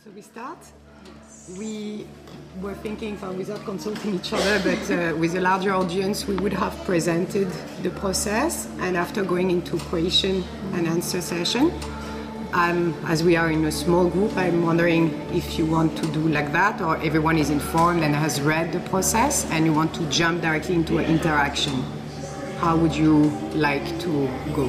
So we start. We were thinking, without consulting each other, but with a larger audience, we would have presented the process, and after going into question and answer session, as we are in a small group, I'm wondering if you want to do like that, or everyone is informed and has read the process, and you want to jump directly into an interaction. How would you like to go?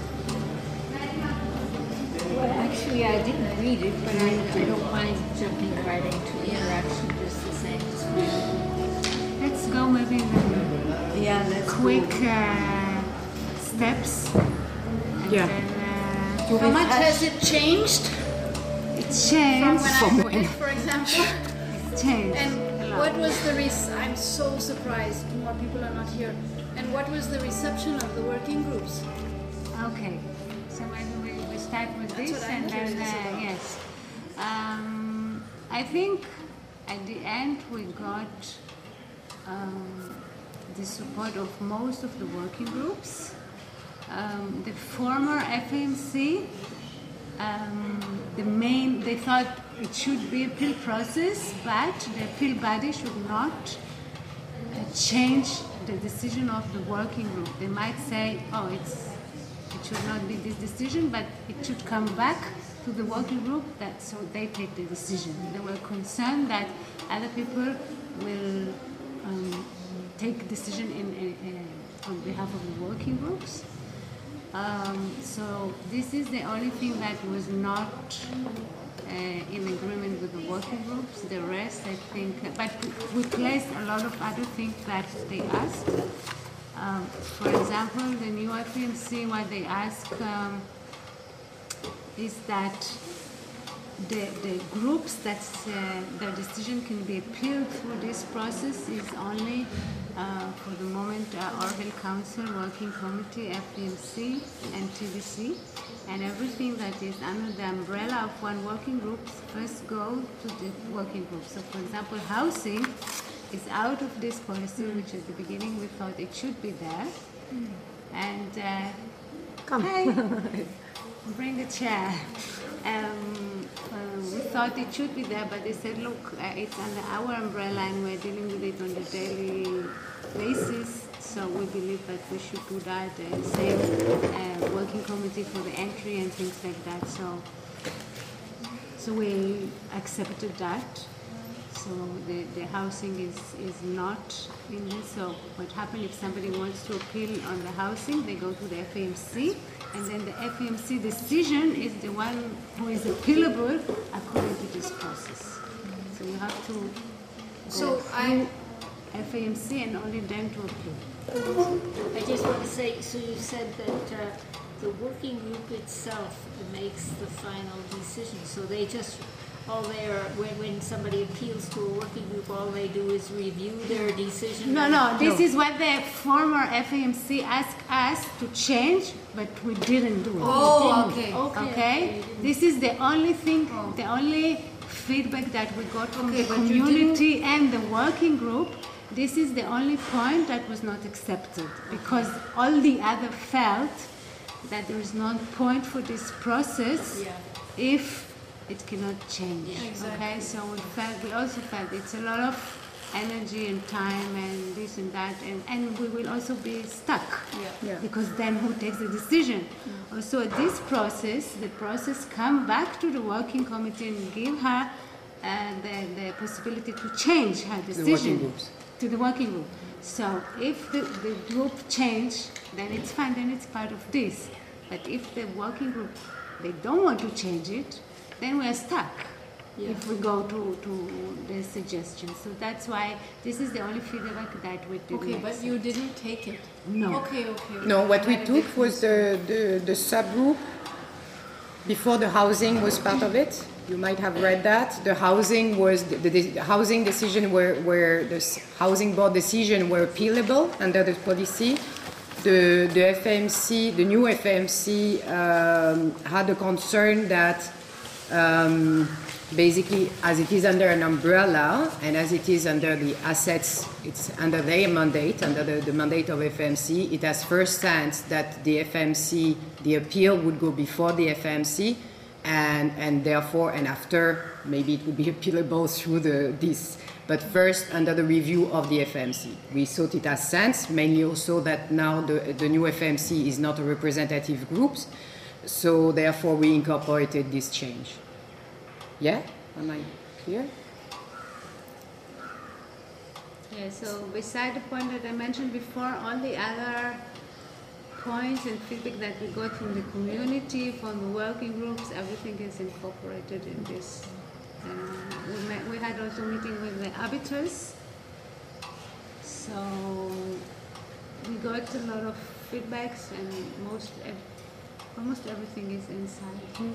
Actually, I didn't read it, but I don't mind jumping right into interaction just the same. It's fine. Let's go maybe with quick steps. Yeah. How much has it changed? It changed. From when I put it, for example? It's changed. And what was the I'm so surprised more people are not here. And what was the reception of the working groups? Okay. So maybe we start with That's this what I'm and then curious about. yes. I think at the end we got the support of most of the working groups. The former FAMC, they thought it should be a appeal process, but the appeal body should not change the decision of the working group. They might say, it should not be this decision, but it should come back to the working group so they take the decision. They were concerned that other people will take decision on behalf of the working groups. So this is the only thing that was not in agreement with the working groups. The rest, I think, but we placed a lot of other things that they asked. For example, the new FAMC, what they ask is that the groups that their decision can be appealed through this process is only for the moment Orville Council, Working Committee, FAMC, and TBC, and everything that is under the umbrella of one working group first go to the working group. So, for example, housing is out of this policy, which at the beginning we thought it should be there. And Come. hey, bring a chair. We thought it should be there, but they said, look, it's under our umbrella and we're dealing with it on a daily basis. So we believe that we should do that, same working committee for the entry and things like that. So we accepted that. So the housing is not in this. So what happens if somebody wants to appeal on the housing, they go to the FAMC, and then the FAMC decision is the one who is appealable according to this process. So you have to go through FAMC and only then to appeal. I just want to say, so you said that the working group itself makes the final decision. So they just, when somebody appeals to a working group, all they do is review their decision? No, this is what the former FAMC asked us to change, but we didn't do it. Oh, Okay? This is the only thing, the only feedback that we got from the but community and the working group. This is the only point that was not accepted, because all the other felt that there is no point for this process if it cannot change. Yeah, exactly. Okay, so we also felt it's a lot of energy and time and this and that, and we will also be stuck because then who takes the decision? Also, this process, the process come back to the working committee and give her the possibility to change her decision to the working group. So if the group change, then it's fine, then it's part of this. But if the working group, they don't want to change it, then we're stuck if we go to the suggestion. So that's why this is the only feedback that we did. Okay, but you didn't take it? No. Okay. No, what we took was the subgroup before the housing was part of it. You might have read that. The housing was the housing decision where the housing board decision were appealable under the policy. The FAMC, the new FAMC, had a concern that basically, as it is under an umbrella and as it is under the assets, it's under their mandate, under the mandate of FAMC, it has first sense that the FAMC, the appeal would go before the FAMC, and therefore, and after, maybe it would be appealable through this. But first, under the review of the FMC. We thought it has sense, mainly also that now the new FMC is not a representative group, so therefore we incorporated this change. Yeah? Am I clear? Yeah, so beside the point that I mentioned before, all the other points and feedback that we got from the community, from the working groups, everything is incorporated in this. We had also meeting with the arbiters, so we got a lot of feedbacks, and almost everything is inside.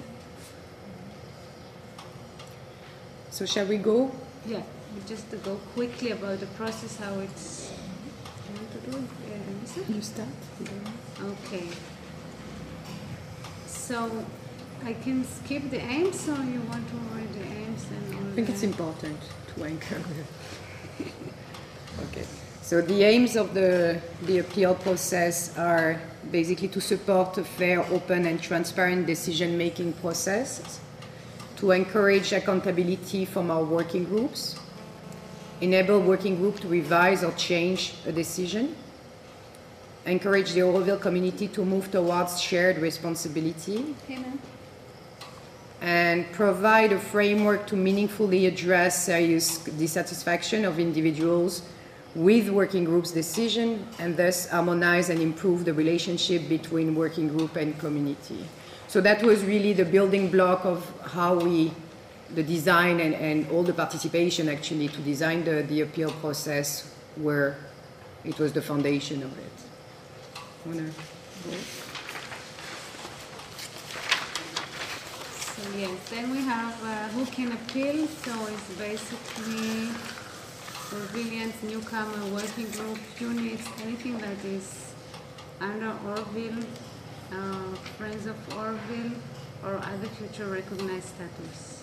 So shall we go? Yeah, just to go quickly about the process, how it's. You want to do it, Lisa? You start. Okay. So I can skip the aims, or you want to read the aims and all I think that? it's important to anchor. Okay. So the aims of the appeal process are basically to support a fair, open, and transparent decision-making process, to encourage accountability from our working groups, enable working group to revise or change a decision, encourage the Oroville community to move towards shared responsibility, Amen. and provide a framework to meaningfully address serious dissatisfaction of individuals with working groups' decision, and thus harmonize and improve the relationship between working group and community. So that was really the building block of how the design and all the participation actually to design the appeal process, where it was the foundation of it. Wanna go? So yes, then we have who can appeal. So it's basically civilians, newcomer, working group, units, anything that is under Oroville, Friends of Oroville, or other future recognized status.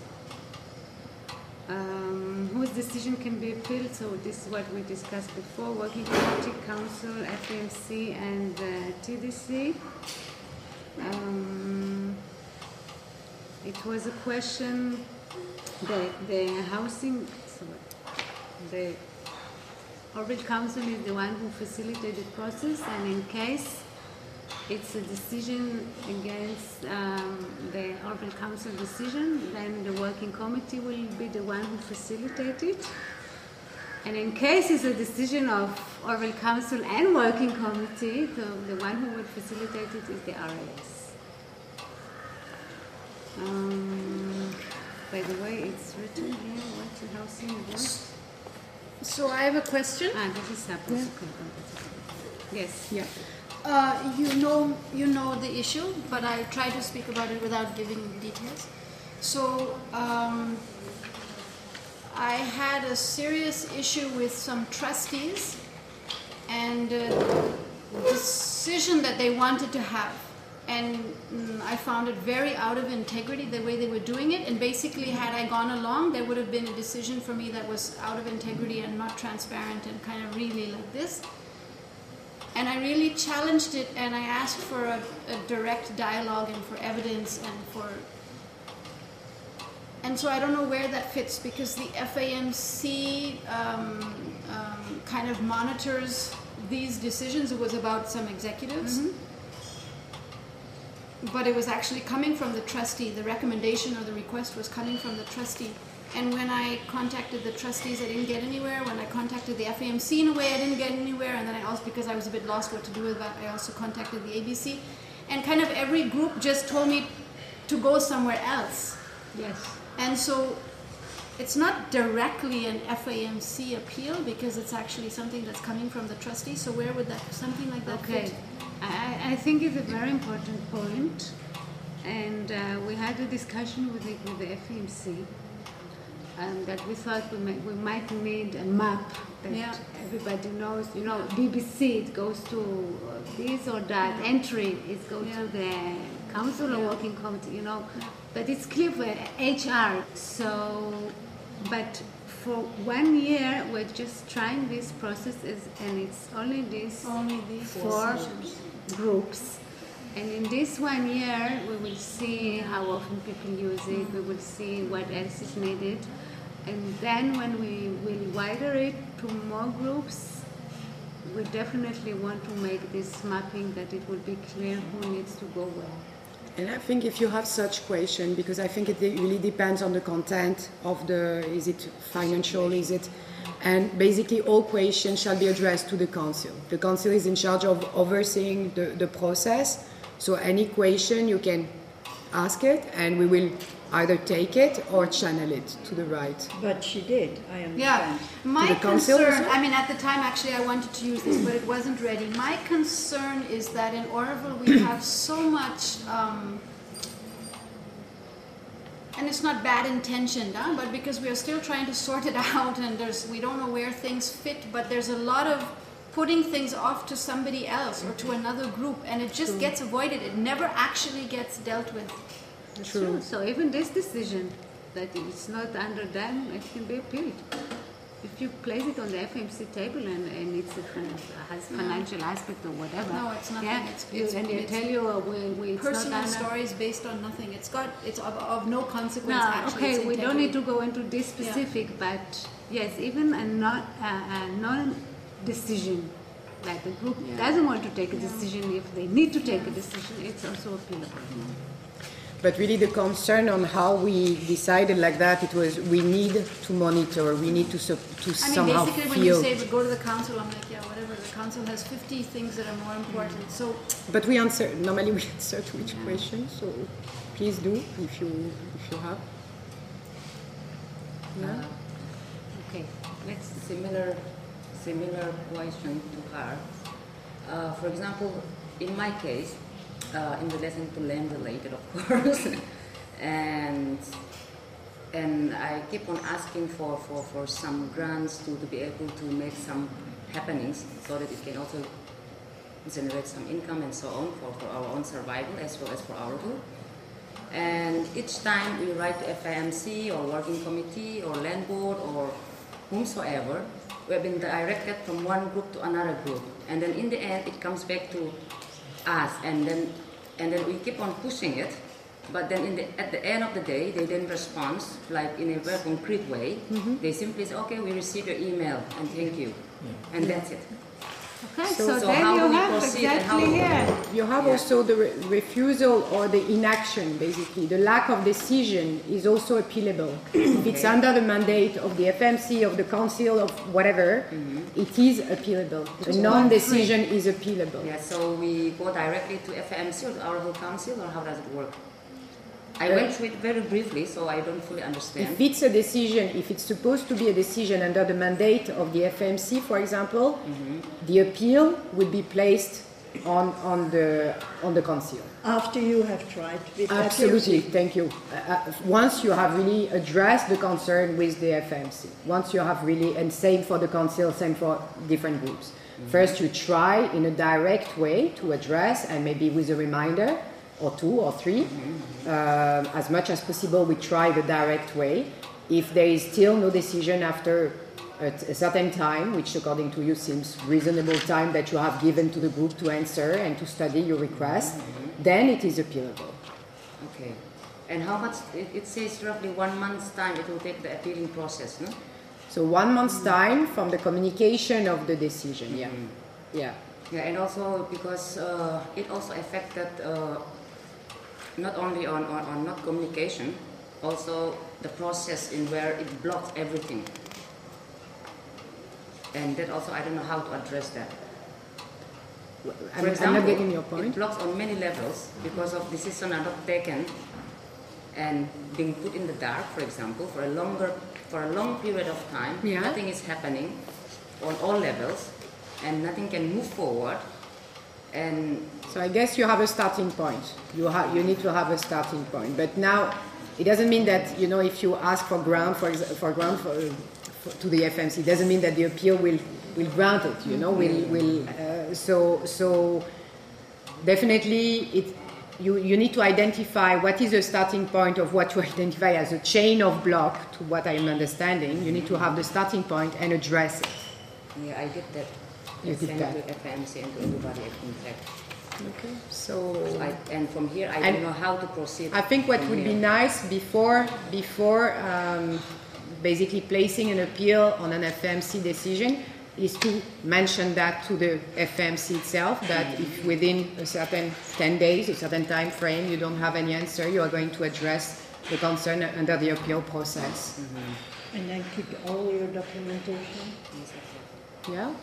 Whose decision can be appealed? So this is what we discussed before: Working Committee, Council, FMC, and TDC. It was a question. The housing. The Oroville Council is the one who facilitated the process, and in case it's a decision against the Oroville Council decision, then the working committee will be the one who facilitates it. And in case it's a decision of Oroville Council and working committee, the one who will facilitate it is the RLS. By the way, it's written here what the housing was. So I have a question. This is separate. Yes. Yeah. You know the issue, but I try to speak about it without giving details. So I had a serious issue with some trustees and the decision that they wanted to have. And I found it very out of integrity the way they were doing it. And basically, had I gone along, there would have been a decision for me that was out of integrity and not transparent and kind of really like this. And I really challenged it, and I asked for a direct dialogue and for evidence and so I don't know where that fits, because the FAMC kind of monitors these decisions. It was about some executives. Mm-hmm. But it was actually coming from the trustee. The recommendation or the request was coming from the trustee. And when I contacted the trustees, I didn't get anywhere. When I contacted the FAMC in a way, I didn't get anywhere. And then I also, because I was a bit lost what to do with that, I also contacted the ABC. And kind of every group just told me to go somewhere else. Yes. And so it's not directly an FAMC appeal, because it's actually something that's coming from the trustee. So where would something like that fit? I think it's a very important point, and we had a discussion with the FMC that we thought we might need a map that everybody knows. You know, BBC, it goes to this or that entry, it goes to the council or working committee. You know, but it's clear for HR. So, but for 1 year, we're just trying these processes, and it's only these 4 groups. And in this 1 year, we will see how often people use it, we will see what else is needed. And then when we will widen it to more groups, we definitely want to make this mapping that it will be clear who needs to go where. And I think if you have such question, because I think it really depends on the content of is it financial, and basically all questions shall be addressed to the council. The council is in charge of overseeing the process, so any question you can ask it, and we will either take it or channel it to the right. But she did, I understand. Yeah, my the council concern, also? I mean, at the time actually I wanted to use this, but it wasn't ready. My concern is that in Oroville we have so much, and it's not bad intentioned, but because we are still trying to sort it out, and we don't know where things fit, but there's a lot of putting things off to somebody else or to another group, and it just gets avoided. It never actually gets dealt with. That's true. So even this decision, that it's not under them, it can be appealed. If you place it on the FMC table and it's has financial aspect or whatever. No, it's nothing. Yeah, It's tell you it's personal not under, stories based on nothing. It's of no consequence. No, actually. okay, It's we don't need to integrity. go into this specific, but yes, even a non-decision, like the group doesn't want to take a decision, if they need to take a decision, it's also appealable. But really the concern on how we decided like that, it was we need to monitor, we need to somehow basically when you say, but go to the council, I'm like, yeah, whatever, the council has 50 things that are more important, so... But normally we answer to each question, so please do if you have. Yeah. Okay, let's Similar question to her. For example, in my case, in relation to land related, of course, and I keep on asking for some grants to be able to make some happenings so that it can also generate some income and so on for our own survival as well as for our group. And each time we write to FIMC or working committee or land board or whomsoever, we have been directed from one group to another group, and then in the end it comes back to us, and then we keep on pushing it, but then at the end of the day they then respond like in a very concrete way. They simply say, okay, we received your email and thank you, and that's it. Okay, So then how you do we have proceed and how exactly You have also the refusal or the inaction, basically. The lack of decision is also appealable. If it's under the mandate of the FMC, of the council, of whatever, it is appealable. The non-decision is appealable. Yeah, so we go directly to FMC or the Oroville Council, or how does it work? I went through it very briefly, so I don't fully understand. If it's a decision, if it's supposed to be a decision under the mandate of the FMC, for example, the appeal would be placed on the council. After you have tried with Absolutely, FMC. thank you. Once you have really addressed the concern with the FMC, once you have really, and same for the council, same for different groups. First, you try in a direct way to address, and maybe with a reminder, or 2 or 3. As much as possible, we try the direct way. If there is still no decision after a certain time, which according to you seems reasonable time that you have given to the group to answer and to study your request, then it is appealable. Okay. And how much, it says roughly 1 month's time it will take the appealing process, no? So 1 month's time from the communication of the decision, yeah. Yeah, and also because it also affected not only on not communication, also the process in where it blocks everything. And that also, I don't know how to address that. For example, I'm not getting your point. It blocks on many levels because of decisions are not taken and being put in the dark, for example, for a long period of time. Yeah. Nothing is happening on all levels and nothing can move forward. And So I guess you have a starting point. You need to have a starting point. But now, it doesn't mean that, you know, if you ask for grant, to the FMC, it doesn't mean that the appeal will grant it, you know, so definitely you need to identify what is the starting point of what you identify as a chain of block, to what I am understanding. You need to have the starting point and address it. yeah, I did that. You did Send that. to FMC and to everybody I contact. Okay. So And from here, I don't know how to proceed. I think what from would be here. nice before basically placing an appeal on an FMC decision is to mention that to the FMC itself, that if within a certain 10 days, a certain time frame, you don't have any answer, you are going to address the concern under the appeal process. And then keep all your documentation. Yeah?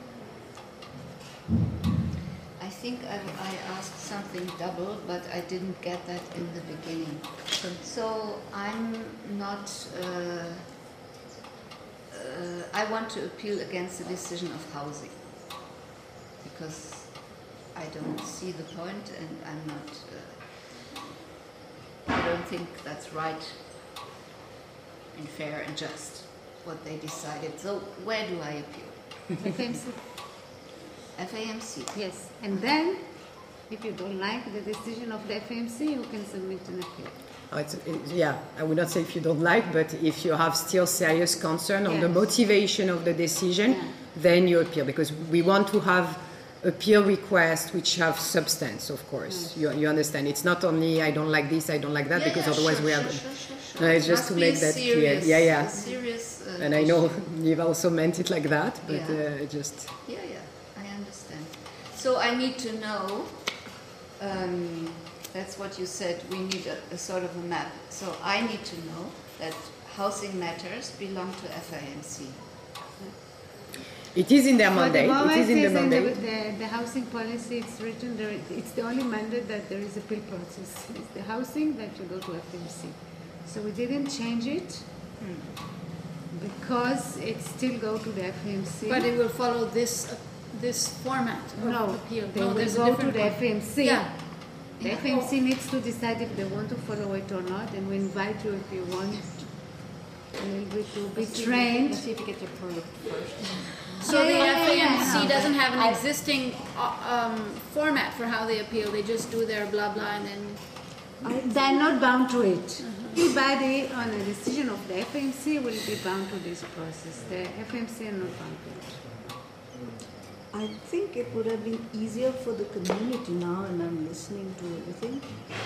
I think I asked something double, but I didn't get that in the beginning. So I'm not. I want to appeal against the decision of housing because I don't see the point, and I'm not. I don't think that's right and fair and just what they decided. So where do I appeal? FMC. FAMC. Yes, and then if you don't like the decision of the FMC, you can submit an appeal. Yeah, I would not say if you don't like, but if you have still serious concern on the Yes. motivation of the decision, then you appeal, because we want to have appeal requests which have substance, of course. You understand? It's not only I don't like this, I don't like that, because otherwise we are. No, it's just Must to be make a that serious, clear. Yeah, a serious, And I know you've also meant it like that, but Yeah. just. Yeah, I understand. So I need to know, that's what you said, we need a sort of a map. So I need to know that housing matters belong to FAMC. It is in their For the mandate. moment, It is in the it's mandate. the housing policy, it's written there, it's the only mandate that there is appeal process. It's the housing that you go to FMC. So we didn't change it because it still go to the FMC. But it will follow this format of no, appeal. they No, will there's a go to different the one. FMC. Yeah. The FMC needs to decide if they want to follow it or not, and we invite you if you want a little bit to be trained. Let's see if it gets approved first. So the Yeah. FAMC doesn't have an existing format for how they appeal. They just do their blah blah and then. They're not bound to it. Anybody on a decision of the FMC will be bound to this process. The FMC are not bound to it. I think it would have been easier for the community now, and I'm listening to everything,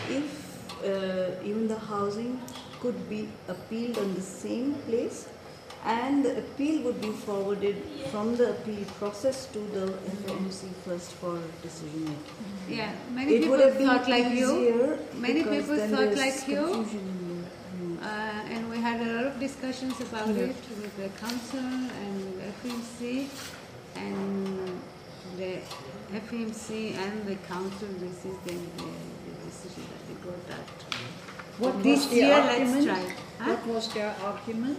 if even the housing could be appealed on the same place, and the appeal would be forwarded from the appeal process to the FMC first for decision making. Yeah, many It people would have been thought like you. easier Many because people then thought there's like you. confusion in the- And we had a lot of discussions about it with the council and the FMC, and the FMC and the council. This is the decision that they got that. What was This the year, argument? let's try. Huh? What was their argument?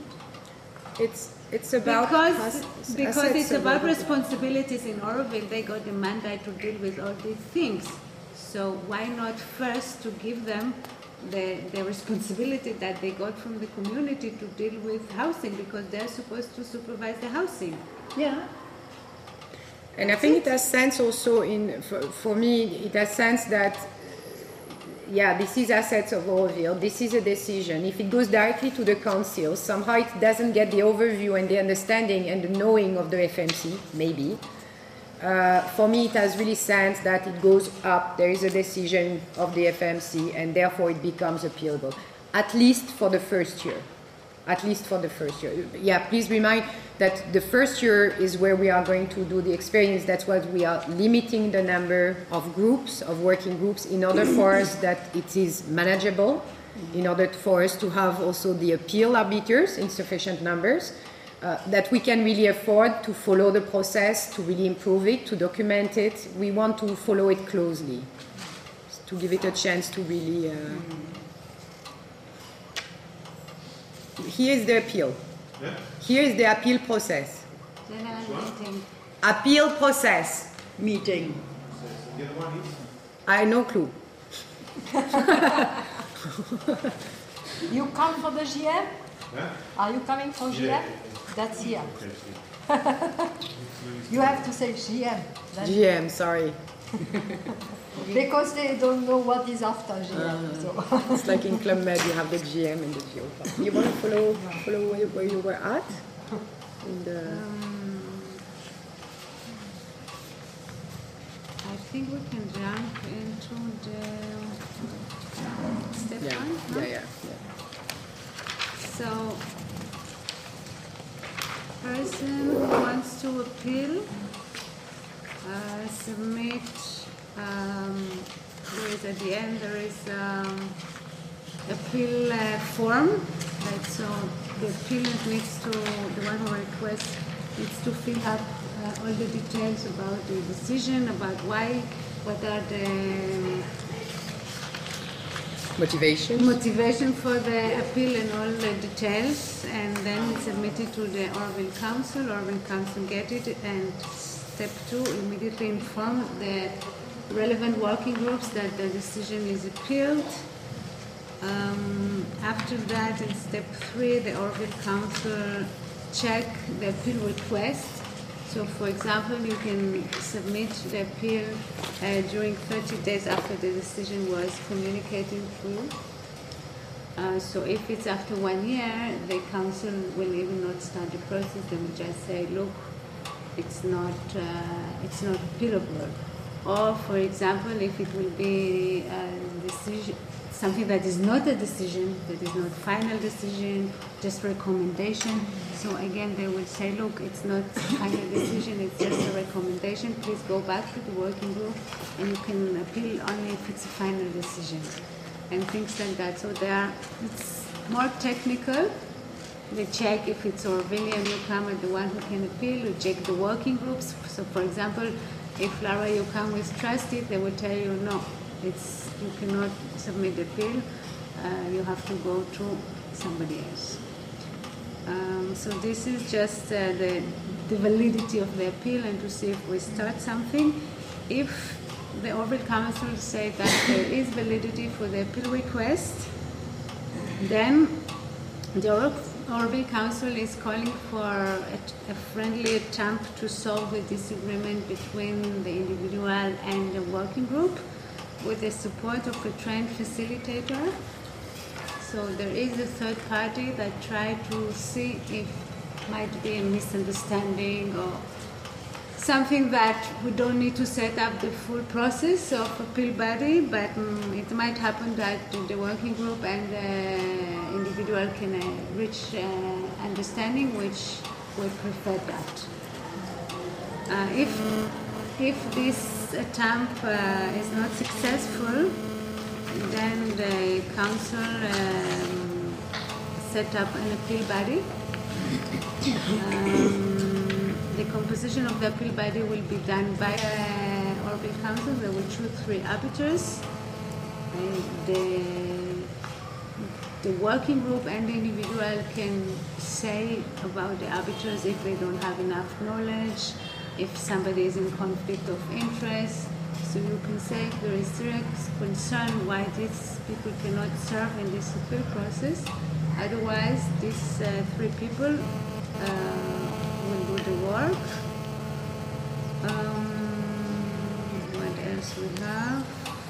It's about Because assets it's about of- responsibilities in Oroville. They got the mandate to deal with all these things. So why not first to give them the responsibility that they got from the community to deal with housing, because they're supposed to supervise the housing. Yeah. And I think it has sense also for me, it has sense that, this is assets of Oroville, this is a decision. If it goes directly to the council, somehow it doesn't get the overview and the understanding and the knowing of the FMC, maybe. For me, it has really sense that it goes up, there is a decision of the FMC, and therefore it becomes appealable, at least for the first year. At least for the first year. Yeah, please remind that the first year is where we are going to do the experience. That's why we are limiting the number of groups, of working groups, in order for us that it is manageable, in order for us to have also the appeal arbiters in sufficient numbers, that we can really afford to follow the process, to really improve it, to document it. We want to follow it closely, to give it a chance to really... Here is the appeal. Yeah. Here is the appeal process. General meeting. Appeal process. Meeting. The other one is? I have no clue. You come for the GM? Yeah. Are you coming for GM? Yeah. That's here. Okay. You have to say GM. Then- GM, sorry. Because they don't know what is after GM. So. It's like in Club Med, you have the GM and the GO. You want to follow where you were at? In the... I think we can jump into the step one. No? Yeah. So, person who wants to appeal submit. There is at the end there is appeal form. Right, so the appellant needs to, the one who requests needs to fill up all the details about the decision, about why, what are the motivation for the appeal and all the details, and then it's submitted to the Orville Council. Orville Council get it, and step 2, immediately inform the relevant working groups that the decision is appealed. After that, in step 3, the Orville Council check the appeal request. So, for example, you can submit the appeal during 30 days after the decision was communicated through. So if it's after 1 year, the council will even not start the process. They will just say, look, it's not appealable. Or, for example, if it will be a decision, something that is not a decision, that is not final decision, just recommendation. So again, they will say, look, it's not final decision, it's just a recommendation. Please go back to the working group, and you can appeal only if it's a final decision, and things like that. So it's more technical. They check if it's Orwellian newcomer, the one who can appeal. We check the working groups. So, for example, if Lara you come with trustee, they will tell you no, you cannot submit the appeal. You have to go to somebody else. So this is just the validity of the appeal, and to see if we start something. If the Orville Council say that there is validity for the appeal request, then the Orville Council is calling for a friendly attempt to solve the disagreement between the individual and the working group with the support of a trained facilitator. So there is a third party that try to see if might be a misunderstanding or something that we don't need to set up the full process of appeal body, but it might happen that the working group and the individual can reach understanding, which we prefer that. If this attempt is not successful, then the council set up an appeal body. The composition of the appeal body will be done by the Orville Council. They will choose 3 arbiters. The working group and the individual can say about the arbiters if they don't have enough knowledge, if somebody is in conflict of interest. So you can say if there is serious concern why these people cannot serve in this appeal process. Otherwise, these 3 people will do the work. What else we have?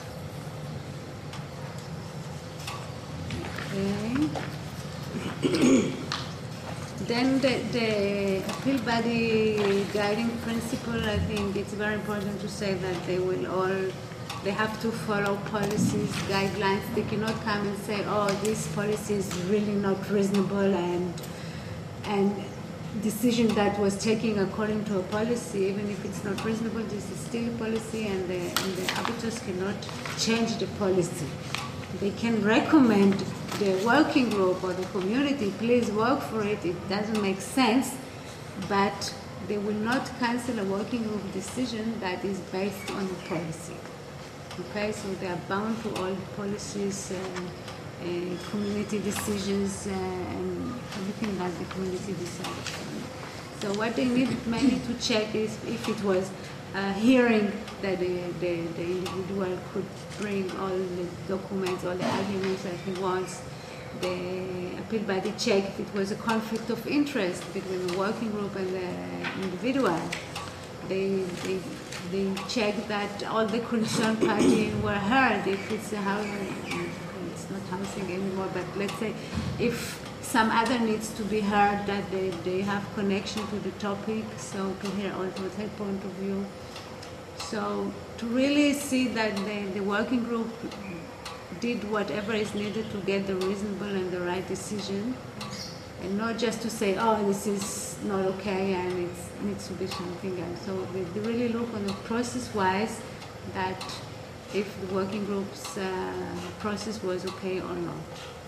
Okay. Then the appeal body guiding principle, I think it's very important to say that they have to follow policies, guidelines. They cannot come and say, oh, this policy is really not reasonable, and decision that was taken according to a policy, even if it's not reasonable, this is still a policy, and the arbiters cannot change the policy. They can recommend the working group or the community, please work for it, it doesn't make sense, but they will not cancel a working group decision that is based on a policy. Okay, so they are bound to all policies, community decisions, and everything that the community decides on. So what they need mainly to check is if it was a hearing that the individual could bring all the documents, all the arguments that he wants. The appeal body check if it was a conflict of interest between the working group and the individual. They check that all the concerned parties were heard. If it's a housing, it's not housing anymore, but let's say if some other needs to be heard, that they have connection to the topic, so to hear also their point of view. So to really see that the working group did whatever is needed to get the reasonable and the right decision, and not just to say, oh, this is not okay and it needs to be something else. So they really look on the process-wise that if the working group's process was okay or not.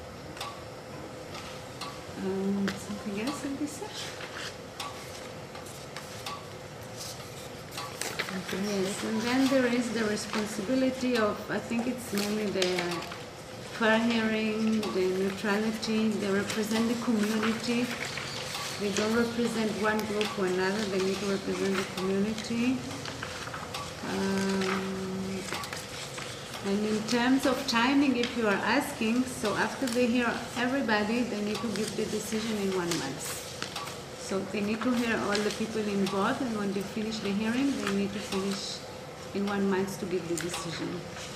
Something else in this section? Yes, and then there is the responsibility of, I think it's mainly the fair hearing, the neutrality, they represent the community. They don't represent one group or another, they need to represent the community. And in terms of timing, if you are asking, so after they hear everybody, they need to give the decision in 1 month. So they need to hear all the people involved, and when they finish the hearing, they need to finish in 1 month to give the decision.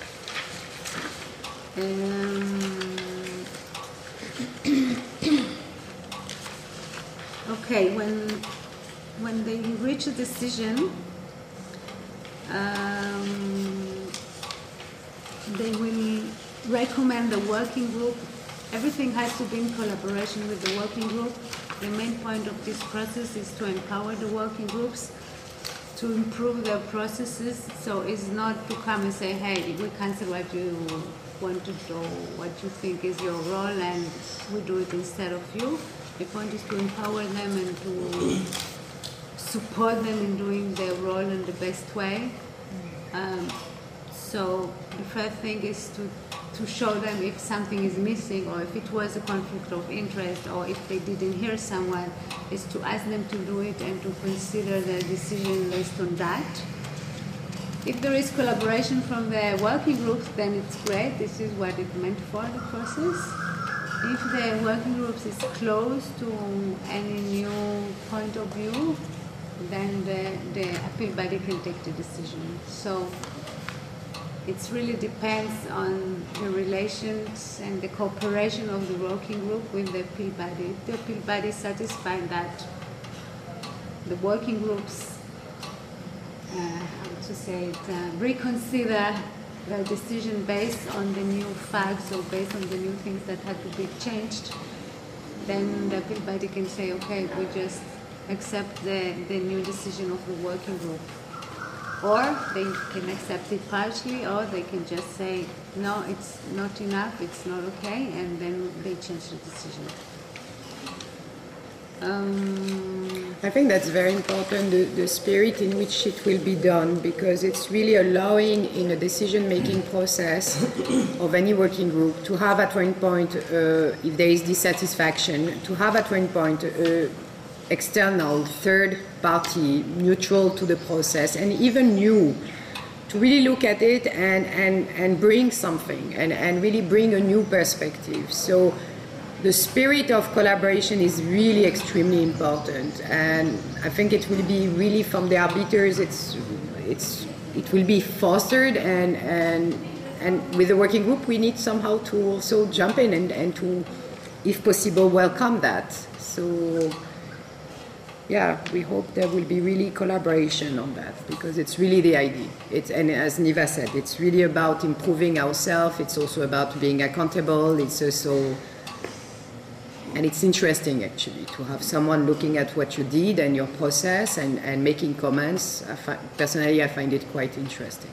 Okay, when they reach a decision, they will recommend the working group. Everything has to be in collaboration with the working group. The main point of this process is to empower the working groups to improve their processes. So it's not to come and say, hey, we cancel what you want to do, what you think is your role, and we do it instead of you. The point is to empower them and to support them in doing their role in the best way. So the first thing is to show them if something is missing, or if it was a conflict of interest, or if they didn't hear someone, is to ask them to do it and to consider their decision based on that. If there is collaboration from the working groups, then it's great. This is what it meant for the process. If the working groups is closed to any new point of view, then the appeal body can take the decision. So it really depends on the relations and the cooperation of the working group with the appeal body. If the appeal body is satisfied that the working groups, reconsider their decision based on the new facts or based on the new things that had to be changed, then the appeal body can say, okay, we just accept the new decision of the working group. Or they can accept it partially, or they can just say, no, it's not enough, it's not okay, and then they change the decision. I think that's very important, the spirit in which it will be done, because it's really allowing in a decision-making process of any working group to have at one point, if there is dissatisfaction, to have at one point external third party neutral to the process, and even new, to really look at it and bring something and really bring a new perspective. So the spirit of collaboration is really extremely important, and I think it will be really from the arbiters, it will be fostered, and with the working group we need somehow to also jump in and to, if possible, welcome that. So yeah, we hope there will be really collaboration on that, because it's really the idea. And as Niva said, it's really about improving ourselves. It's also about being accountable. It's also, and it's interesting actually to have someone looking at what you did and your process and making comments. Personally, I find it quite interesting.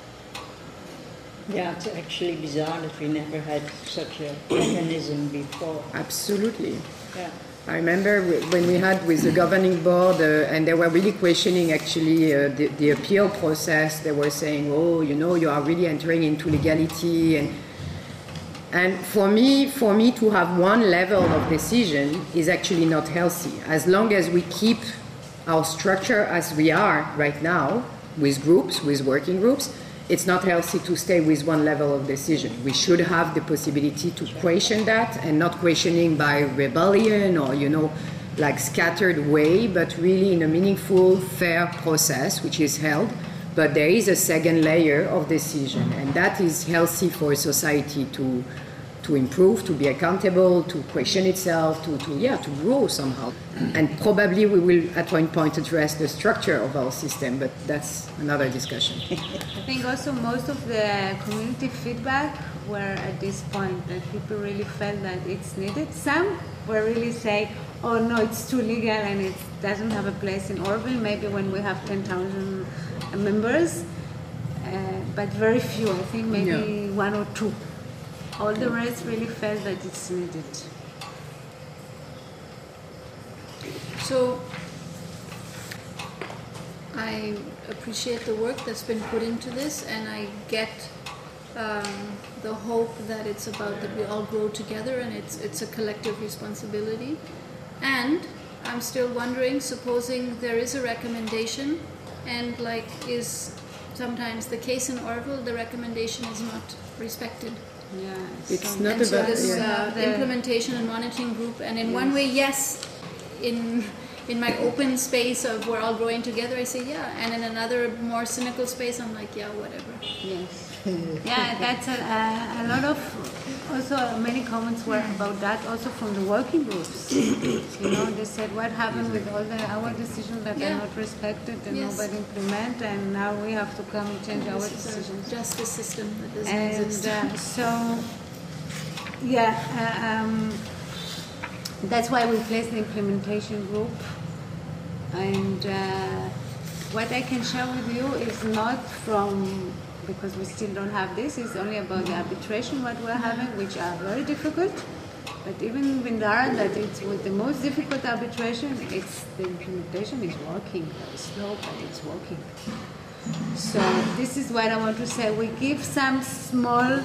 Yeah, it's actually bizarre that we never had such a mechanism before. Absolutely. Yeah. I remember when we had with the governing board, and they were really questioning actually the appeal process. They were saying, oh, you are really entering into legality. And for me to have one level of decision is actually not healthy. As long as we keep our structure as we are right now, with groups, with working groups, it's not healthy to stay with one level of decision. We should have the possibility to question that, and not questioning by rebellion or, like scattered way, but really in a meaningful, fair process, which is held. But there is a second layer of decision, and that is healthy for society to to improve, to be accountable, to question itself, to grow somehow. And probably we will at one point address the structure of our system, but that's another discussion. I think also most of the community feedback were at this point that people really felt that it's needed. Some were really saying, oh no, it's too legal and it doesn't have a place in Orville, maybe when we have 10,000 members, but very few, I think maybe one or two. All the rest really felt that it's needed. So I appreciate the work that's been put into this, and I get the hope that it's about that we all grow together and it's a collective responsibility. And I'm still wondering, supposing there is a recommendation, and like is sometimes the case in Orville, the recommendation is not respected. Yeah, It's so not And so about this the- implementation and monitoring group, and in one way, yes, in my open space of we're all growing together, I say yeah, and in another more cynical space, I'm like, yeah, whatever. Yes. Yeah, that's a lot of, also many comments were about that also from the working groups. You know, they said what happened with all our decisions that are not respected and Yes. nobody implement, and now we have to come and change our This is decisions. a justice system that doesn't And exist. That's why we placed the implementation group. And what I can share with you is not from, because we still don't have this, it's only about the arbitration what we're having, which are very difficult. But even Vindara, that it's with the most difficult arbitration, it's the implementation is working, very slow, but it's working. So this is what I want to say. We give some small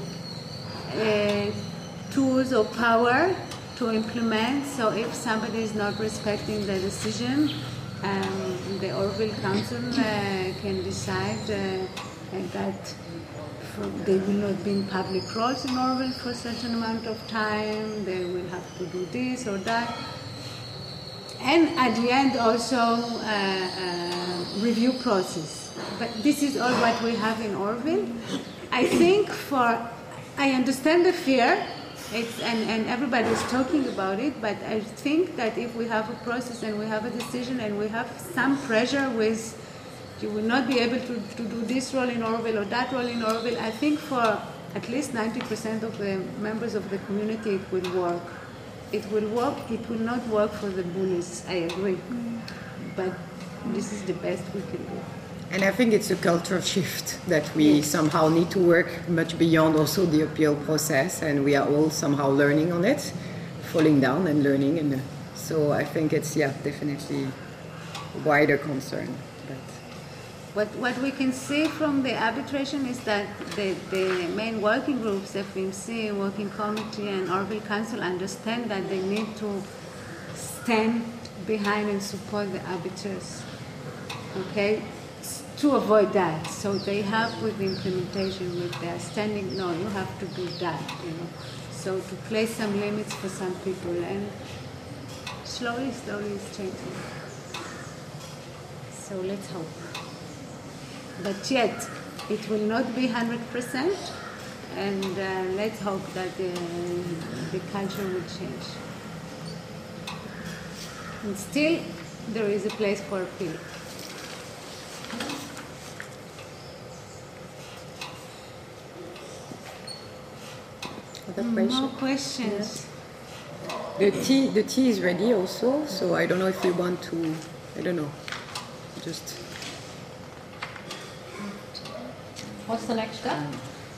tools or power to implement. So if somebody is not respecting the decision, the Orville Council can decide that they will not be in public roles in Orville for a certain amount of time. They will have to do this or that. And at the end also review process. But this is all what we have in Orville. I think I understand the fear, and everybody is talking about it, but I think that if we have a process and we have a decision and we have some pressure with, you will not be able to do this role in Orville or that role in Orville, I think for at least 90% of the members of the community it will work. It will work, it will not work for the bullies, I agree. But this is the best we can do. And I think it's a cultural shift that we somehow need to work much beyond also the appeal process, and we are all somehow learning on it, falling down and learning. And so I think it's, definitely a wider concern. What we can see from the arbitration is that the main working groups, FMC, Working Committee, and Orville Council understand that they need to stand behind and support the arbiters, okay, to avoid that. So they have with the implementation, with their standing, no, you have to do that, you know. So to place some limits for some people, and slowly it's changing. So let's hope. But yet, it will not be 100%, and let's hope that the culture will change. And still, there is a place for appeal. Other questions? More questions? Yeah. The tea is ready also, so I don't know if you want to, I don't know, just... What's the next step?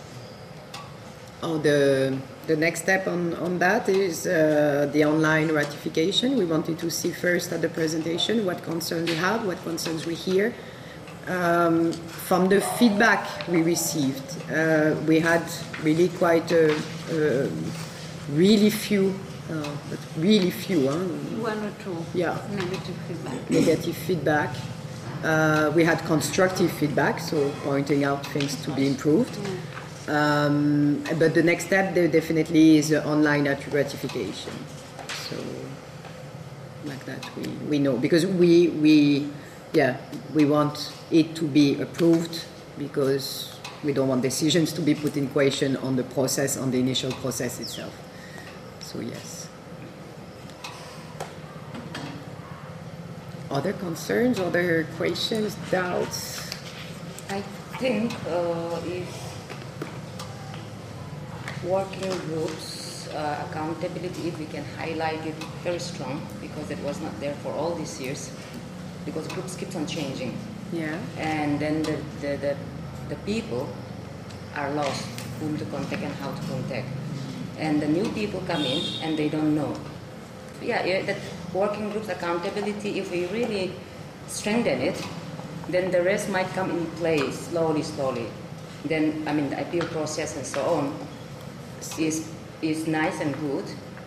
The next step on that is the online ratification. We wanted to see first at the presentation what concerns we have, what concerns we hear. From the feedback we received, we had really quite really few, but really few. One or two Negative feedback. We had constructive feedback, so pointing out things to be improved. But the next step there definitely is online ratification. So like that we know, because we want it to be approved, because We don't want decisions to be put in question on the process, on the initial process itself. So yes. Other concerns, other questions, doubts? I think if working groups, accountability, if we can highlight it very strong, because it was not there for all these years, because groups keeps on changing. Yeah. And then the people are lost, whom to contact and how to contact. And the new people come in and they don't know. Yeah, that working groups accountability, if we really strengthen it, then the rest might come in place slowly. Then, I mean, the appeal process and so on is nice and good.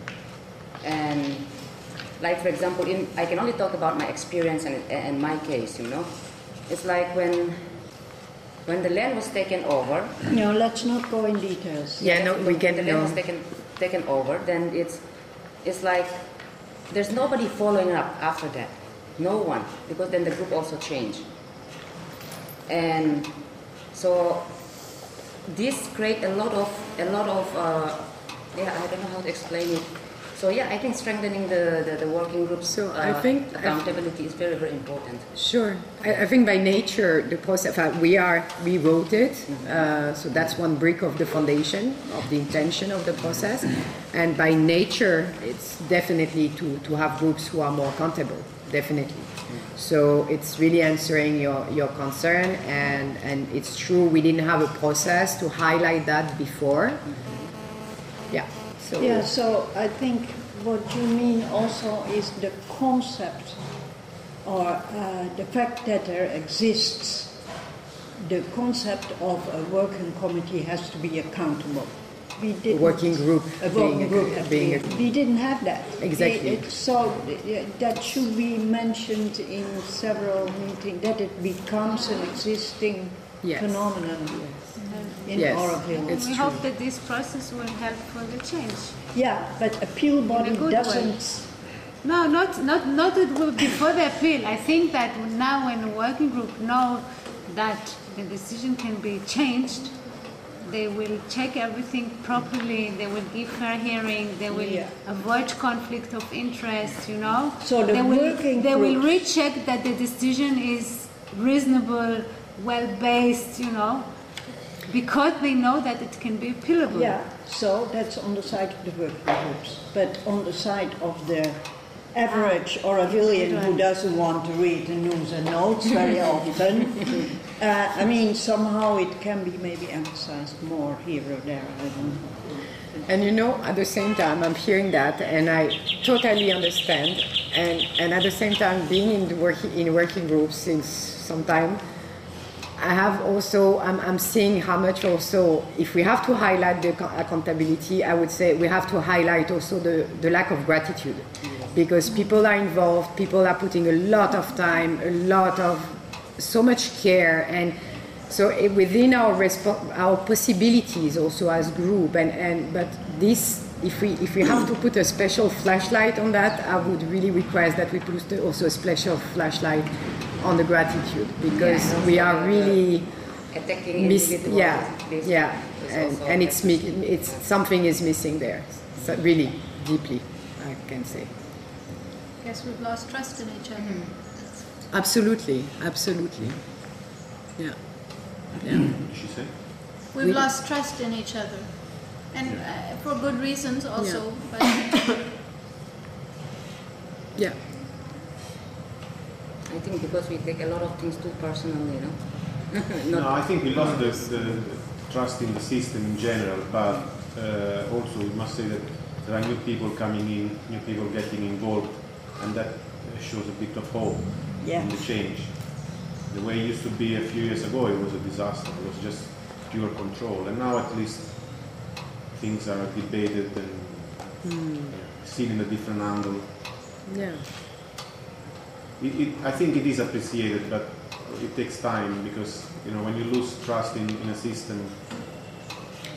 And like, for example, I can only talk about my experience and my case, you know. It's like when the land was taken over. No, let's not go in details. Yeah, no, we can. The land was taken over. Then it's like there's nobody following up after that. No one, because then the group also changed. And so this create a lot of I don't know how to explain it. So yeah, I think strengthening the working groups, So I think accountability is very, very important. Sure. I think by nature, the process, we wrote it, so that's one brick of the foundation, of the intention of the process. And by nature, it's definitely to have groups who are more accountable, definitely. So it's really answering your concern, and it's true, we didn't have a process to highlight that before. Yeah. So I think what you mean also is the concept, or the fact that there exists, the concept of a working committee has to be accountable. We didn't, working group. We didn't have that. Exactly. So that should be mentioned in several meetings, that it becomes an existing phenomenon. In Oroville. We hope that this process will help for the change. Yeah, but appeal body doesn't. No, not it will before the appeal. I think that now when the working group know that the decision can be changed, they will check everything properly. They will give fair hearing. They will avoid conflict of interest. You know. So they will recheck that the decision is reasonable, well based. You know. Because they know that it can be appealable. Yeah, so that's on the side of the working groups. But on the side of the average Orovillian who doesn't want to read the news and notes very often, I mean, somehow it can be maybe emphasized more here or there, I don't know. And you know, at the same time, I'm hearing that, and I totally understand. And at the same time, being in working groups since some time, I have also, I'm seeing how much also, if we have to highlight the accountability, I would say we have to highlight also the lack of gratitude. Because people are involved, people are putting a lot of time, so much care, and so within our possibilities also as group, but this, if we have to put a special flashlight on that, I would really request that we put also a special flashlight on the gratitude, because we are really attacking and it's something is missing there, so really deeply, I can say. Yes, we've lost trust in each other. Absolutely. Yeah. Did she say? We've lost trust in each other, and for good reasons also. But yeah. I think because we take a lot of things too personally, you know. No, I think we lost the trust in the system in general, but also we must say that there are new people coming in, new people getting involved, and that shows a bit of hope in the change. The way it used to be a few years ago, it was a disaster. It was just pure control, and now at least things are debated and seen in a different angle. Yeah. I think it is appreciated, but it takes time, because when you lose trust in a system,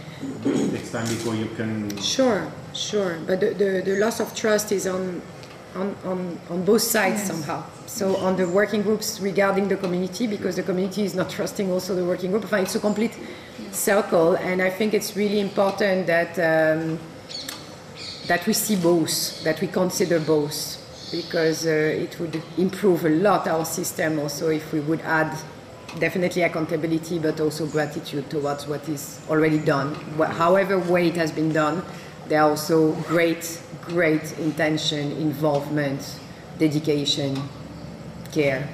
it takes time before you can. Sure, but the loss of trust is on both sides somehow. So on the working groups regarding the community, because the community is not trusting also the working group. It's a complete circle, and I think it's really important that that we see both, that we consider both, because it would improve a lot our system also if we would add definitely accountability, but also gratitude towards what is already done. However way it has been done, there are also great intention, involvement, dedication, care.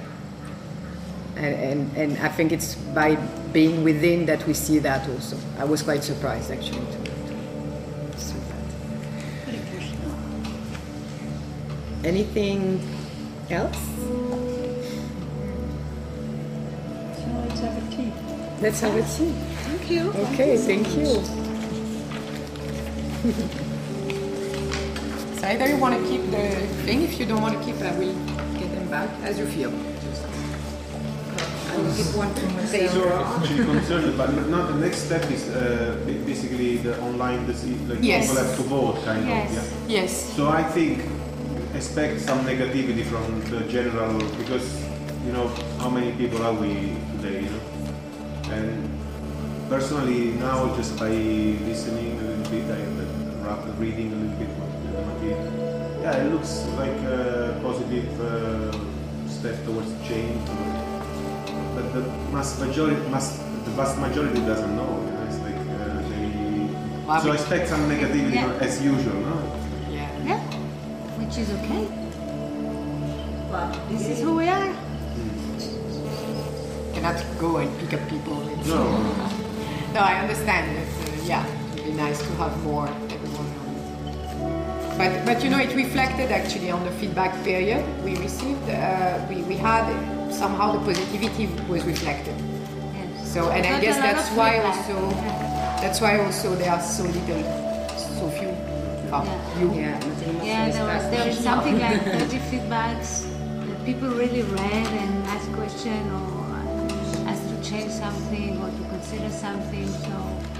And I think it's by being within that we see that also. I was quite surprised actually to see that. Anything else? Let's have a tea. Let's have a tea. Thank you. Okay, thank you. So either you want to keep the thing, if you don't want to keep, I will get them back as you feel. I will keep one for myself. So actually concerned, but now the next step is basically the online, like Yes. people have to vote, kind Yes. of. Yeah? Yes. So I think expect some negativity from the general, because you know how many people are we today, you know, and personally now just by listening a little bit, reading a little bit what the material, yeah, it looks like a positive step towards change. But the vast majority doesn't know. You know? It's like so expect some negativity as usual, no? Yeah, which is okay. But this is who we are. Cannot go and pick up people. No. No, I understand that. Yeah, it'd be nice to have more everyone. But you know, it reflected actually on the feedback period we received. We had somehow the positivity was reflected. Yes. So, and I Got guess a lot that's of why feedback. also that's why also there are so little, so few. Yeah, there was something like 30 feedbacks that people really read and asked questions or asked to change something or to consider something. So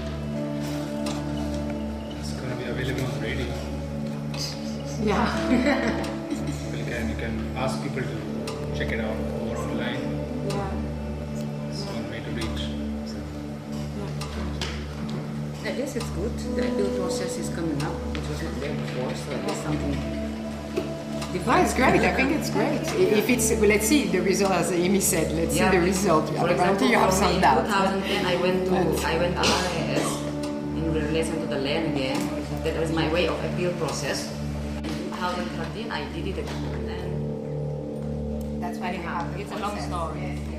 It's going to be available on radio. Yeah. You can ask people to check it out over online. It's one way to reach. At least it's good. The appeal process is coming up, which was not there before, so at least something No, it's great. I think it's great. If it's, well, let's see the result, as Amy said. Let's see the result. For example, you have for me some in doubts. 2010, I went to RIS in relation to the land again. That was my way of appeal process. In 2013, I did it again, and That's why it's a long story.